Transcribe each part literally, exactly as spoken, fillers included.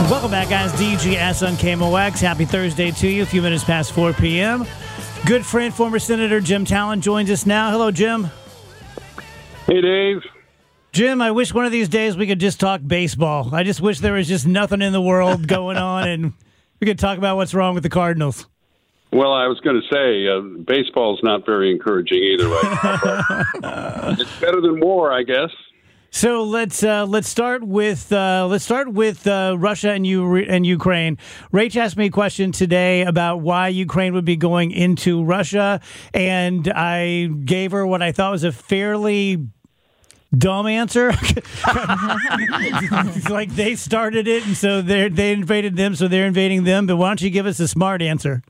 Welcome back, guys. D G S on K M O X. Happy Thursday to you. A few minutes past four p.m. Good friend, former Senator Jim Talent joins us now. Hello, Jim. Hey, Dave. Jim, I wish one of these days we could just talk baseball. I just wish there was just nothing in the world going on and we could talk about what's wrong with the Cardinals. Well, I was going to say, uh, baseball's not very encouraging either right now. It's better than war, I guess. So let's uh, let's start with uh, let's start with uh, Russia and U- and Ukraine. Rach asked me a question today about why Ukraine would be going into Russia, and I gave her what I thought was a fairly dumb answer. Like they started it, and so they they invaded them, so they're invading them. But why don't you give us a smart answer?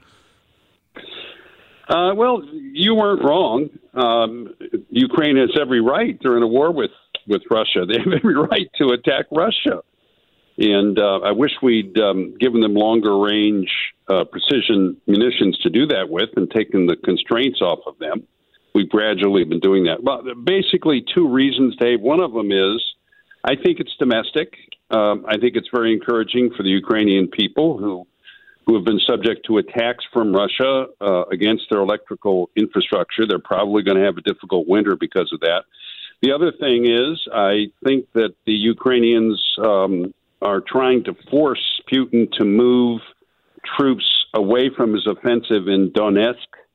Uh, well, you weren't wrong. Um, Ukraine has every right. They're in a war with, with Russia. They have every right to attack Russia. And uh, I wish we'd um, given them longer range uh, precision munitions to do that with and taken the constraints off of them. We've gradually been doing that. Well, basically two reasons, Dave. One of them is I think it's domestic. Um, I think it's very encouraging for the Ukrainian people who who have been subject to attacks from Russia uh, against their electrical infrastructure. They're probably going to have a difficult winter because of that. The other thing is I think that the Ukrainians um, are trying to force Putin to move troops away from his offensive in Donetsk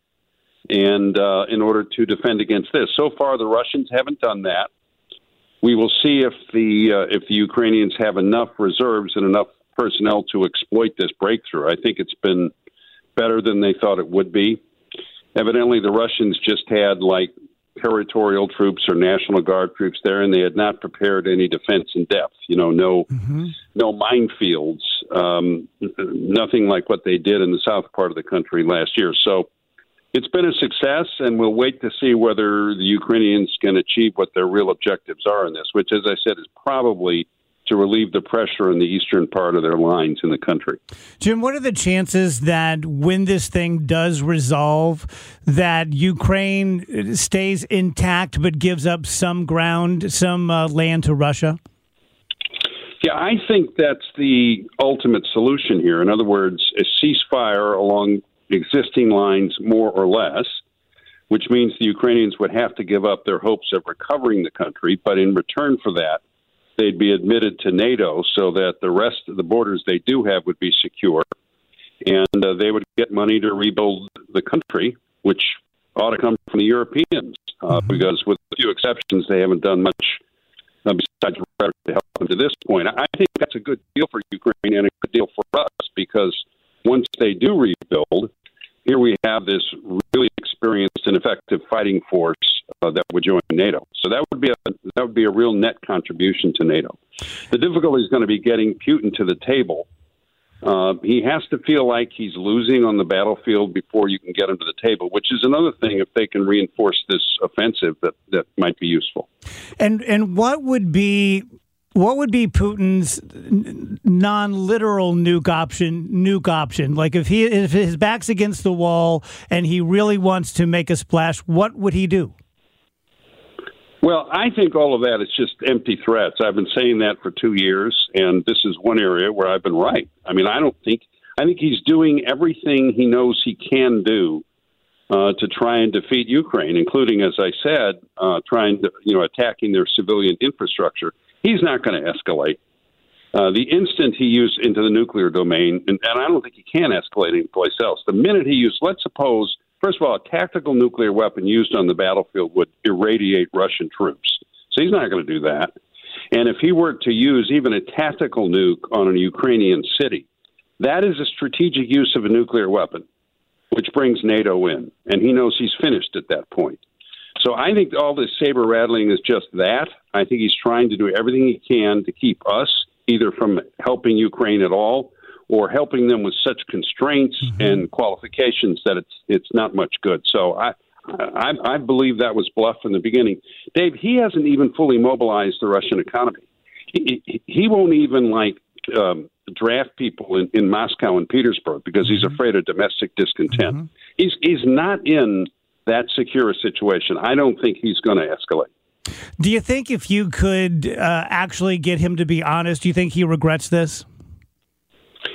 and uh, in order to defend against this. So far, the Russians haven't done that. We will see if the uh, if the Ukrainians have enough reserves and enough personnel to exploit this breakthrough. I think it's been better than they thought it would be. Evidently, the Russians just had like territorial troops or National Guard troops there, and they had not prepared any defense in depth. You know, no, mm-hmm. no minefields, um, nothing like what they did in the south part of the country last year. So it's been a success, and we'll wait to see whether the Ukrainians can achieve what their real objectives are in this, which, as I said, is probably to relieve the pressure in the eastern part of their lines in the country. Jim, what are the chances that when this thing does resolve, that Ukraine stays intact but gives up some ground, some uh, land to Russia? Yeah, I think that's the ultimate solution here. In other words, a ceasefire along existing lines, more or less, which means the Ukrainians would have to give up their hopes of recovering the country, but in return for that, they'd be admitted to NATO so that the rest of the borders they do have would be secure. And uh, they would get money to rebuild the country, which ought to come from the Europeans, uh, mm-hmm. because with a few exceptions, they haven't done much uh, besides rhetoric to help them to this point. I think that's a good deal for Ukraine and a good deal for us, because once they do rebuild, here we have this really experienced and effective fighting force uh, that would join NATO. So that would be a that would be a real net contribution to NATO. The difficulty is going to be getting Putin to the table. Uh, he has to feel like he's losing on the battlefield before you can get him to the table, which is another thing if they can reinforce this offensive that, that might be useful. And and what would be What would be Putin's non-literal nuke option? Nuke option, like if he if his back's against the wall and he really wants to make a splash, what would he do? Well, I think all of that is just empty threats. I've been saying that for two years, and this is one area where I've been right. I mean, I don't think I think he's doing everything he knows he can do uh, to try and defeat Ukraine, including, as I said, uh, trying to you know attacking their civilian infrastructure. He's not going to escalate. Uh, the instant he used into the nuclear domain, and, and I don't think he can escalate anyplace else, the minute he used, let's suppose, first of all, a tactical nuclear weapon used on the battlefield would irradiate Russian troops. So he's not going to do that. And if he were to use even a tactical nuke on a Ukrainian city, that is a strategic use of a nuclear weapon, which brings NATO in. And he knows he's finished at that point. So I think all this saber rattling is just that. I think he's trying to do everything he can to keep us either from helping Ukraine at all or helping them with such constraints mm-hmm. and qualifications that it's it's not much good. So I, I I believe that was bluff from the beginning. Dave, he hasn't even fully mobilized the Russian economy. He, he, he won't even like um, draft people in, in Moscow and Petersburg because he's afraid of domestic discontent. Mm-hmm. He's he's not in that secure a situation. I don't think he's going to escalate. Do you think if you could uh, actually get him to be honest, do you think he regrets this?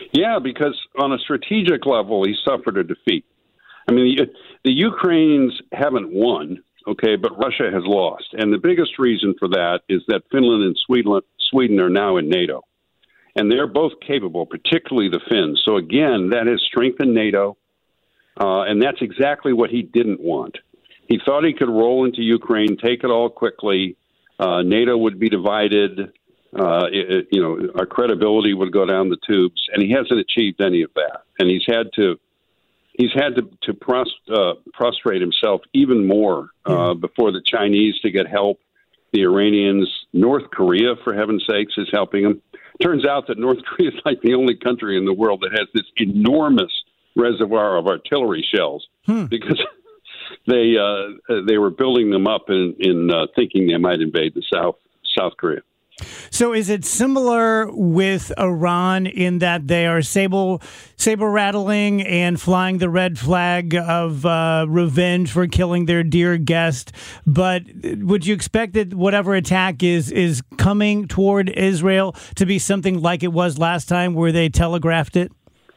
Yeah, because on a strategic level, he suffered a defeat. I mean, the, the Ukrainians haven't won, okay, but Russia has lost. And the biggest reason for that is that Finland and Sweden, Sweden are now in NATO. And they're both capable, particularly the Finns. So, again, that has strengthened NATO, uh, and that's exactly what he didn't want. He thought he could roll into Ukraine, take it all quickly. Uh, NATO would be divided. Uh, it, you know, our credibility would go down the tubes, and he hasn't achieved any of that. And he's had to he's had to, to prost, uh, prostrate himself even more uh, before the Chinese to get help. The Iranians, North Korea, for heaven's sakes, is helping him. Turns out that North Korea is like the only country in the world that has this enormous reservoir of artillery shells hmm. because they uh, they were building them up in, in uh, thinking they might invade the South South Korea. So is it similar with Iran in that they are saber, saber rattling and flying the red flag of uh, revenge for killing their dear guest? But would you expect that whatever attack is is coming toward Israel to be something like it was last time where they telegraphed it?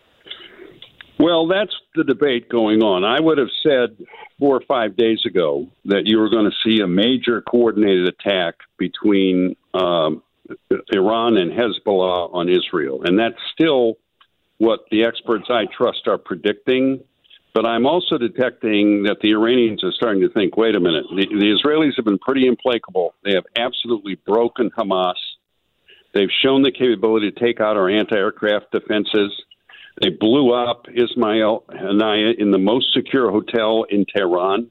Well, that's the debate going on. I would have said four or five days ago that you were going to see a major coordinated attack between um, Iran and Hezbollah on Israel. And that's still what the experts I trust are predicting. But I'm also detecting that the Iranians are starting to think, wait a minute, the, the Israelis have been pretty implacable. They have absolutely broken Hamas. They've shown the capability to take out our anti-aircraft defenses. They blew up Ismail Haniyeh in the most secure hotel in Tehran.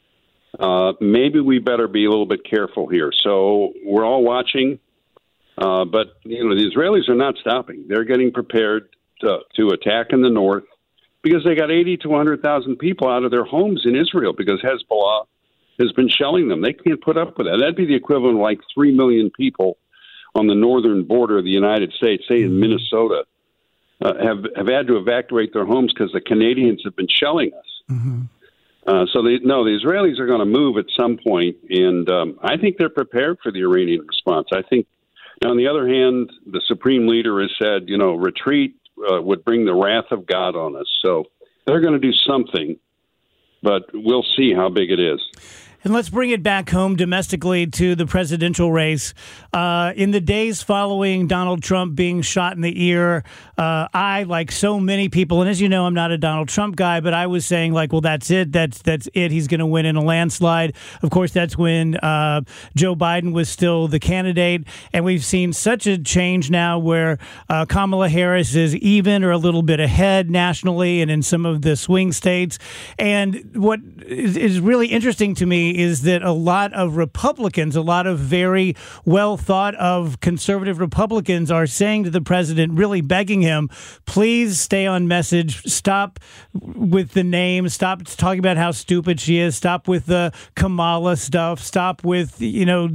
Uh, maybe we better be a little bit careful here. So we're all watching, uh, but you know the Israelis are not stopping. They're getting prepared to, to attack in the north because they got eighty to one hundred thousand people out of their homes in Israel because Hezbollah has been shelling them. They can't put up with that. That'd be the equivalent of like three million people on the northern border of the United States, say in Minnesota. Uh, have have had to evacuate their homes because the Canadians have been shelling us. Mm-hmm. Uh, so they, no, the Israelis are going to move at some point, and um, I think they're prepared for the Iranian response. I think, on the other hand, the supreme leader has said, you know, retreat uh, would bring the wrath of God on us. So they're going to do something, but we'll see how big it is. And let's bring it back home domestically to the presidential race. Uh, in the days following Donald Trump being shot in the ear, uh, I, like so many people, and as you know, I'm not a Donald Trump guy, but I was saying, like, well, that's it. That's that's it. He's going to win in a landslide. Of course, that's when uh, Joe Biden was still the candidate. And we've seen such a change now where uh, Kamala Harris is even or a little bit ahead nationally and in some of the swing states. And what is, is really interesting to me is that a lot of Republicans, a lot of very well thought of conservative Republicans are saying to the president, really begging him, please stay on message, stop with the name, stop talking about how stupid she is, stop with the Kamala stuff, stop with, you know,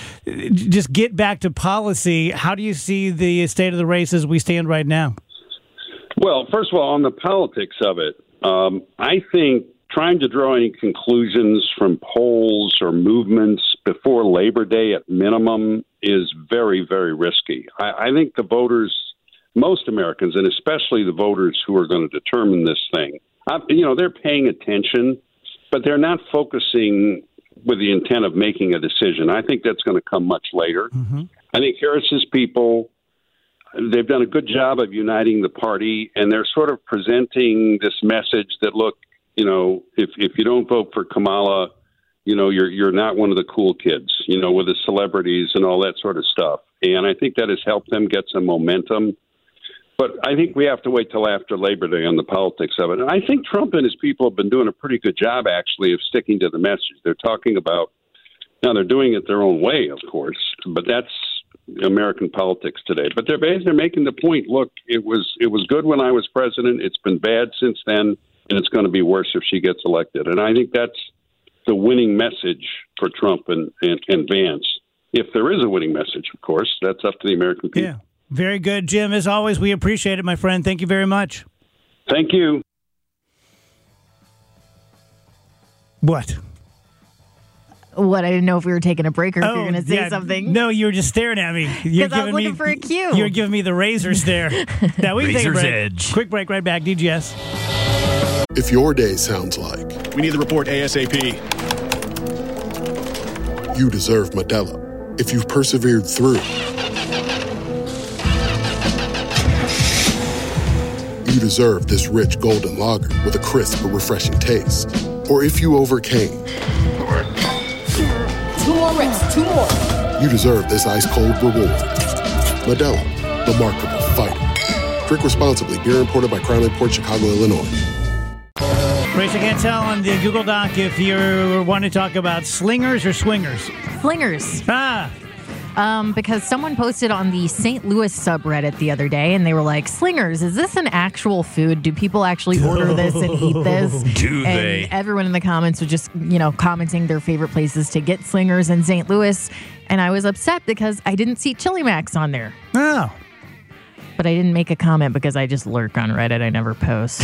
just get back to policy. How do you see the state of the race as we stand right now? Well, first of all, on the politics of it, um, I think trying to draw any conclusions from polls or movements before Labor Day at minimum is very, very risky. I, I think the voters, most Americans, and especially the voters who are going to determine this thing, I, you know, they're paying attention, but they're not focusing with the intent of making a decision. I think that's going to come much later. Mm-hmm. I think Harris's people, they've done a good job of uniting the party, and they're sort of presenting this message that, look, you know, if if you don't vote for Kamala, you know, you're you're not one of the cool kids, you know, with the celebrities and all that sort of stuff. And I think that has helped them get some momentum. But I think we have to wait till after Labor Day on the politics of it. And I think Trump and his people have been doing a pretty good job, actually, of sticking to the message. They're talking about, now they're doing it their own way, of course, but that's American politics today. But they're they're making the point, look, it was it was good when I was president. It's been bad since then. And it's going to be worse if she gets elected. And I think that's the winning message for Trump and, and, and Vance. If there is a winning message, of course, that's up to the American people. Yeah, very good, Jim. As always, we appreciate it, my friend. Thank you very much. Thank you. What? What? I didn't know if we were taking a break or if Oh, you were going to say yeah. something. No, you were just staring at me. Because I was looking for a cue. You were giving me the razor stare. Now we can take a Razor's break. edge. Quick break, right back. D G S. If your day sounds like We need the report ASAP. you deserve Modelo, if you've persevered through, you deserve this rich golden lager with a crisp but refreshing taste. Or if you overcame, Two more reps, two more. you deserve this ice cold reward. Modelo, the Markable Fighter. Drink responsibly. Beer imported by Crown Imports, Chicago, Illinois. Rach, I can't tell on the Google Doc if you want to talk about slingers or swingers. Slingers. Ah, Um, because someone posted on the Saint Louis subreddit the other day, and they were like, slingers, is this an actual food? Do people actually order this and eat this? Do and they? everyone in the comments was just, you know, commenting their favorite places to get slingers in Saint Louis. And I was upset because I didn't see Chili Max on there. oh. But I didn't make a comment because I just lurk on Reddit. I never post.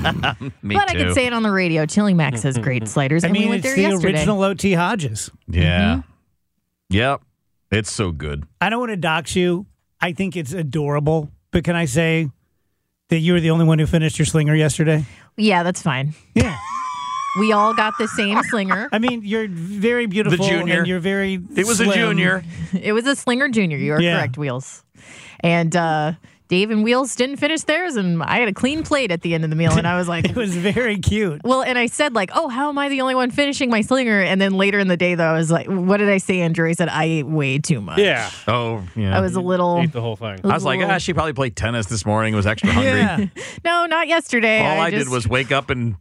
Me but too. I could say it on the radio. Chili Max has great sliders. I and mean, we went it's there the yesterday. original O T Hodges. Yeah. Yep. It's so good. I don't want to dox you. I think it's adorable. But can I say that you were the only one who finished your slinger yesterday? Yeah, that's fine. Yeah. We all got the same slinger. I mean, you're very beautiful. junior. And you're very It was slim. a junior. It was a Slinger Junior. You are Yeah. correct, Wheels. And uh, Dave and Wheels didn't finish theirs, and I had a clean plate at the end of the meal, and I was like, It was very cute. well, and I said, like, oh, how am I the only one finishing my Slinger? And then later in the day, though, I was like, what did I say, Andrew? I said, I ate way too much. Yeah. Oh, yeah. I was a little... Ate the whole thing. I was like, little- ah, she probably played tennis this morning, was extra hungry. Yeah. No, not yesterday. All I, just, did was wake up and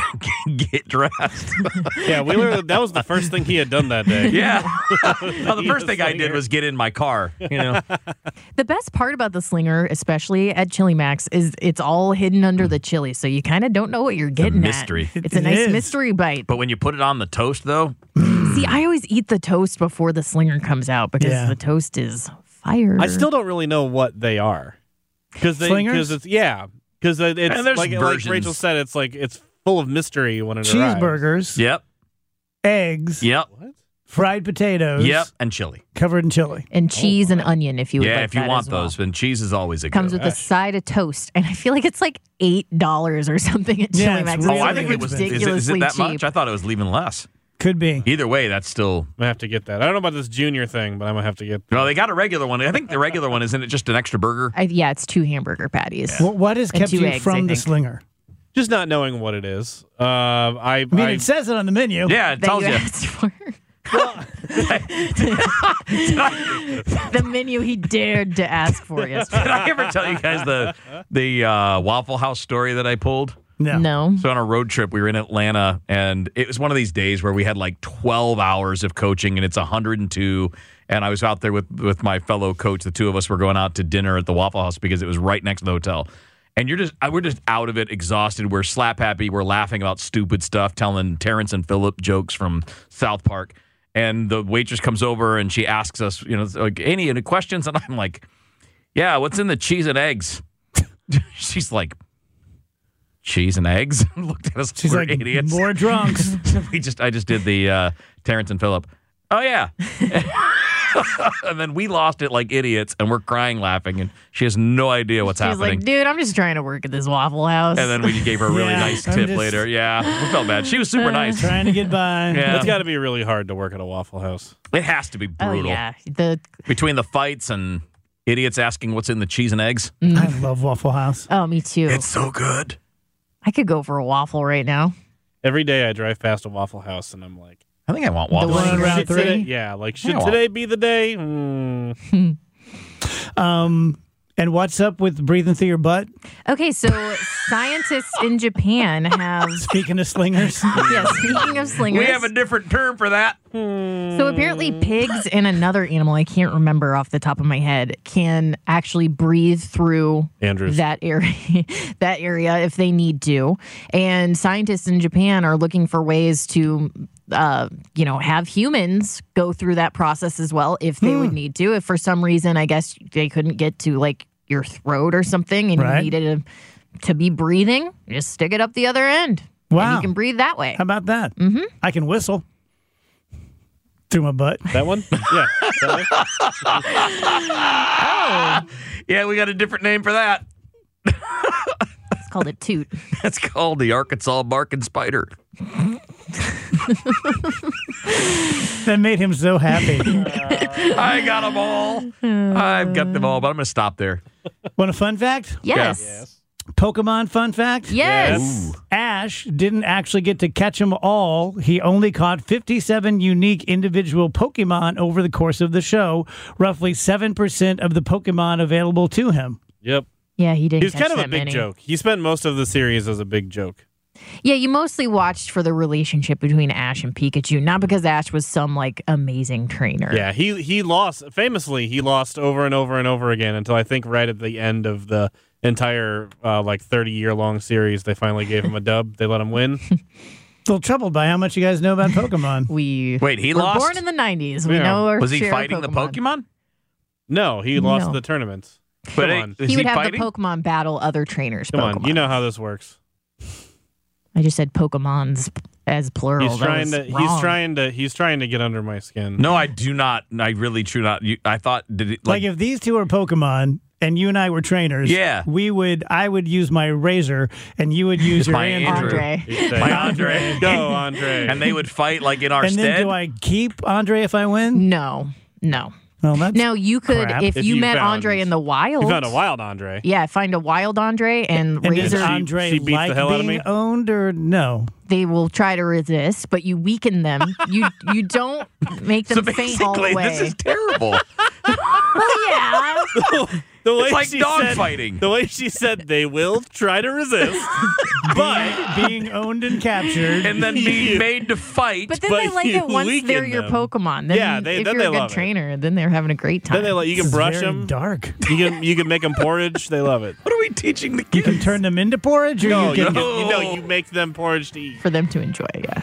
get dressed. Yeah, Wheeler, that was the first thing he had done that day. Yeah. Well, the Eat first a thing I did slinger. was get in my car. You know. The best part about the Slinger, especially at Chili Max, is it's all hidden under the chili, so you kind of don't know what you're getting mystery. at. It's a It nice is. mystery bite. But when you put it on the toast, though, See, I always eat the toast before the Slinger comes out because Yeah. the toast is fire. I still don't really know what they are. Because they, Slingers? because it's, yeah. Because it's, And there's like, like versions. Rachel said, it's like, it's full of mystery when it arrives. Cheeseburgers, yep, eggs, yep, What? fried potatoes, yep, and chili. covered in chili. and cheese and onion if you would Yeah, like if you that want as well. those, then cheese is always a Comes good. with a side of toast, and I feel like it's like eight dollars or something at Yeah, Chili it's Max. really Oh, I It's think it was. Is it, is ridiculously it that cheap. much? I thought it was even less. Could be. Either way, that's still. I'm going to have to get that. I don't know about this junior thing, but I'm going to have to get No, they got a regular one. I think the regular one isn't it just an extra burger? I, yeah, it's two hamburger patties. What, what has And kept two you eggs, I from the think. slinger? just not knowing what it is. Uh, I, I mean, I, it says it on the menu. Yeah, it That tells you you. asked for. The menu he dared to ask for yesterday. Did I ever tell you guys the the uh, Waffle House story that I pulled? No. No. So on a road trip, we were in Atlanta, and it was one of these days where we had like twelve hours of coaching, and it's one hundred two. And I was out there with, with my fellow coach. The two of us were going out to dinner at the Waffle House because it was right next to the hotel. And you're just, we're just out of it, exhausted. We're slap happy. We're laughing about stupid stuff, telling Terrence and Phillip jokes from South Park. And the waitress comes over and she asks us, you know, like, any, any questions? And I'm like, yeah, what's in the cheese and eggs? She's like, cheese and eggs? Looked at us, She's we're like, idiots. more drunks. we just, I just did the uh, Terrence and Phillip. Oh, yeah. And then we lost it like idiots, and we're crying laughing, and she has no idea what's She's happening. like, dude, I'm just trying to work at this Waffle House. And then we gave her a really Yeah, nice I'm tip just- later. Yeah, we felt bad. She was super nice. Trying to get by. Yeah. it's got to be really hard to work at a Waffle House. It has to be oh, brutal. yeah. The, Between the fights and idiots asking what's in the cheese and eggs. I love Waffle House. oh, me too. It's so good. I could go for a waffle right now. Every day I drive past a Waffle House, and I'm like, I think I want The waffles. one Going around should three. today, yeah, like, should Yeah, well- today be the day? Hmm. Um, and what's up with breathing through your butt? Okay, so scientists in Japan have. Speaking of slingers. Yeah, speaking of slingers. We have a different term for that. So apparently pigs and another animal, I can't remember off the top of my head, can actually breathe through Andrews. that area that area if they need to. And scientists in Japan are looking for ways to uh, you know, have humans go through that process as well if they would need to. If for some reason, I guess they couldn't get to like your throat or something and Right. you needed to, to be breathing, just stick it up the other end. And Wow. you can breathe that way. How about that? Mm-hmm. I can whistle. Through my butt. That one? Yeah. That one? Oh, Yeah, we got a different name for that. it's called a toot. That's called the Arkansas Barking Spider. That made him so happy. I got them all. I've got them all, but I'm going to stop there. Want a fun fact? Yes. Yes. Pokemon fun fact? Yes. Yes. Ash didn't actually get to catch them all. He only caught fifty-seven unique individual Pokemon over the course of the show, roughly seven percent of the Pokemon available to him. Yep. Yeah, he didn't He was catch kind of a that big many. joke. He spent most of the series as a big joke. Yeah, you mostly watched for the relationship between Ash and Pikachu, not because Ash was some like amazing trainer. Yeah, he he lost famously. He lost over and over and over again until I think right at the end of the entire uh, like thirty year long series, they finally gave him a dub. They let him win. A little troubled by how much you guys know about Pokemon. We Wait, he were lost? born in the nineties. We Yeah. know our Was he share of fighting the Pokemon? No, he lost No. the tournaments. But Come it- on, is He would have fighting? the Pokemon battle other trainers' come Pokemon. on. You know how this works. I just said Pokemons as plural. He's That trying was to. He's wrong. trying to. He's trying to get under my skin. No, I do not. I really do not. You, I thought did it Like, like, if these two are Pokemon and you and I were trainers, Yeah. we would. I would use my Razor and you would use your my Andrew. Andrew. Andre. He'd say, my Andre. Go, Andre. And they would fight like in our And then stead. do I keep Andre if I win? No, no. Well, that's Now you could, crap. if, If you, you met found- Andre in the wild. You found a wild Andre. Yeah, find a wild Andre and, And Razor. does Andre she beats the like hell out of being me? owned or no? They will try to resist, but you weaken them. you you don't make them so faint all the basically, way. this is terrible. Well, yeah. The way It's like she dog said, fighting. The way she said they will try to resist, but Being owned and captured. and then being You- made to fight. But then But they like you it once weaken they're your them. Pokemon. Then Yeah, they- if then you're they a good love it. trainer, then they're having a great time. then they let you This can is brush very them. dark. You can you can make them porridge. They love it. what are we teaching the You kids? can turn them into porridge, or No, you you, can. can, you know you make them porridge to eat. for them to enjoy. Yeah.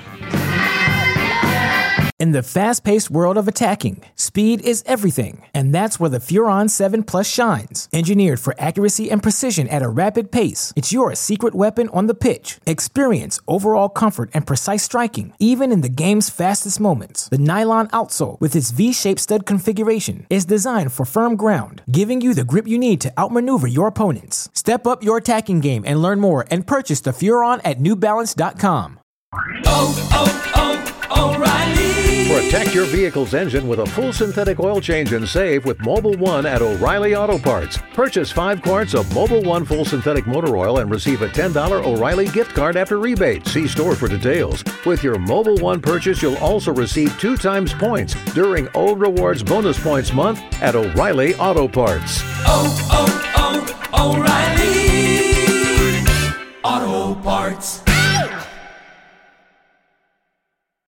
In the fast-paced world of attacking, speed is everything, and that's where the Furon seven Plus shines. Engineered for accuracy and precision at a rapid pace, it's your secret weapon on the pitch. Experience overall comfort and precise striking, even in the game's fastest moments. The nylon outsole, with its V-shaped stud configuration, is designed for firm ground, giving you the grip you need to outmaneuver your opponents. Step up your attacking game and learn more, and purchase the Furon at New Balance dot com. Protect your vehicle's engine with a full synthetic oil change and save with Mobile One at O'Reilly Auto Parts. Purchase five quarts of Mobile One full synthetic motor oil and receive a ten dollars O'Reilly gift card after rebate. See store for details. With your Mobile One purchase, you'll also receive two times points during O Rewards Bonus Points Month at O'Reilly Auto Parts. oh, oh, oh, O'Reilly Auto Parts.